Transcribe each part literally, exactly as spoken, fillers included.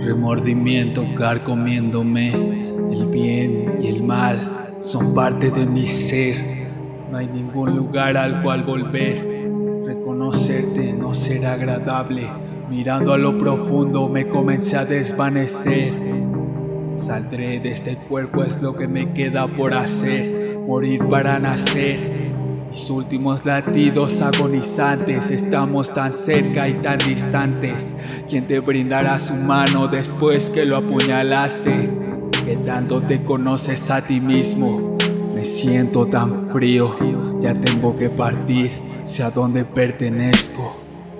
Remordimiento carcomiéndome, el bien y el mal son parte de mi ser. No hay ningún lugar al cual volver. Reconocerte no será agradable. Mirando a lo profundo me comencé a desvanecer. Saldré de este cuerpo, es lo que me queda por hacer. Morir para nacer. Mis últimos latidos agonizantes, estamos tan cerca y tan distantes. ¿Quién te brindará su mano después que lo apuñalaste? ¿Qué tanto te conoces a ti mismo? Me siento tan frío, ya tengo que partir, sé a dónde pertenezco.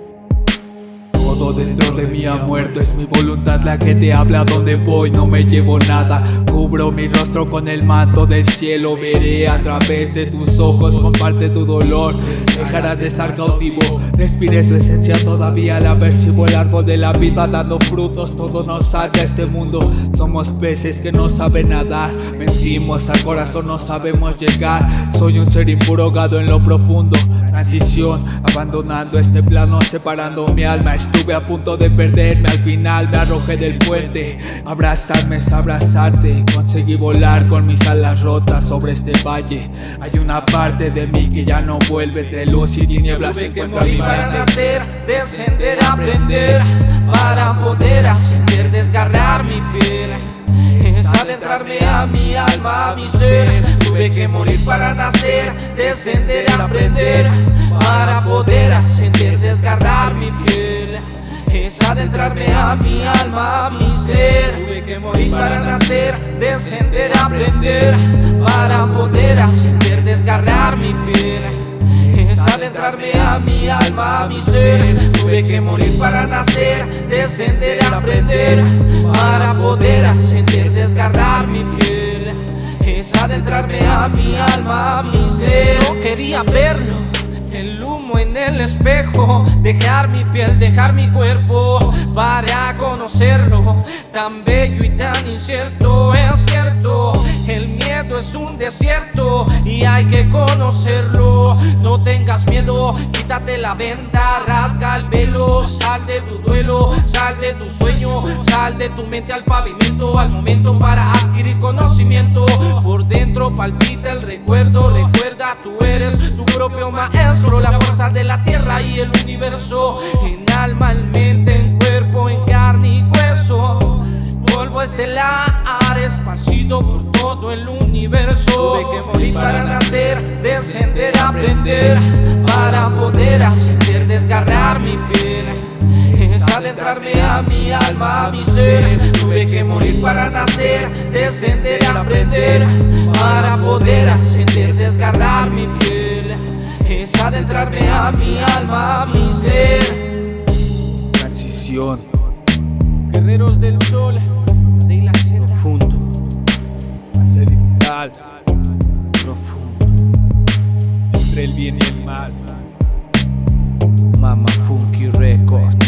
Todo dentro de mí ha muerto, es mi voluntad la que te habla. Donde voy no me llevo nada, cubro mi rostro con el manto del cielo. Veré a través de tus ojos, comparte tu dolor, dejarás de estar cautivo. Respire su esencia todavía, la percibo, el árbol de la vida dando frutos. Todo nos salta a este mundo, somos peces que no saben nadar. Mentimos al corazón, no sabemos llegar. Soy un ser impuro ahogado en lo profundo. Transición, abandonando este plano, separando mi alma. Estuve a punto de perderme, al final me arrojé del puente. Abrazarme es abrazarte, conseguí volar con mis alas rotas sobre este valle. Hay una parte de mí que ya no vuelve, entre luz y tinieblas se encuentra mi para mente. nacer, descender, aprender, para poder ascender, desgarrar mi piel. Es adentrarme a mi alma, a mi ser. Tuve que morir para nacer, descender, aprender, para poder ascender, desgarrar mi piel. Es adentrarme a mi alma, a mi ser. Tuve que morir para nacer, descender, aprender, para poder ascender, desgarrar mi piel. Es adentrarme a mi alma, a mi ser. Tuve que morir para nacer, descender, aprender, para poder ascender, desgarrar mi piel. Es adentrarme a mi alma, a mi ser. No quería verlo, el humo en el espejo, dejar mi piel, dejar mi cuerpo para conocerlo, tan bello y tan incierto. Es cierto, el miedo es un desierto y hay que conocerlo. No tengas miedo, quítate la venda, rasga el velo. Sal de tu duelo, sal de tu sueño, sal de tu mente al pavimento, al momento para adquirir conocimiento. Por dentro palpita el recuerdo, recuerda tú eres tu propio maestro. La fuerza de la tierra y el universo, en alma, en mente, en cuerpo, en carne y hueso. Polvo estelar esparcido por todo el universo. Tuve que morir para nacer, descender, aprender, para poder ascender, desgarrar mi piel. Es adentrarme a mi alma, a mi ser. Tuve que morir para nacer, descender, aprender, para poder ascender, desgarrar mi piel. Es adentrarme a mi alma, a mi ser. Transición, Guerreros del sol, de la senda. profundo, ancestral, profundo, entre el bien y el mal. Mama Funky Records.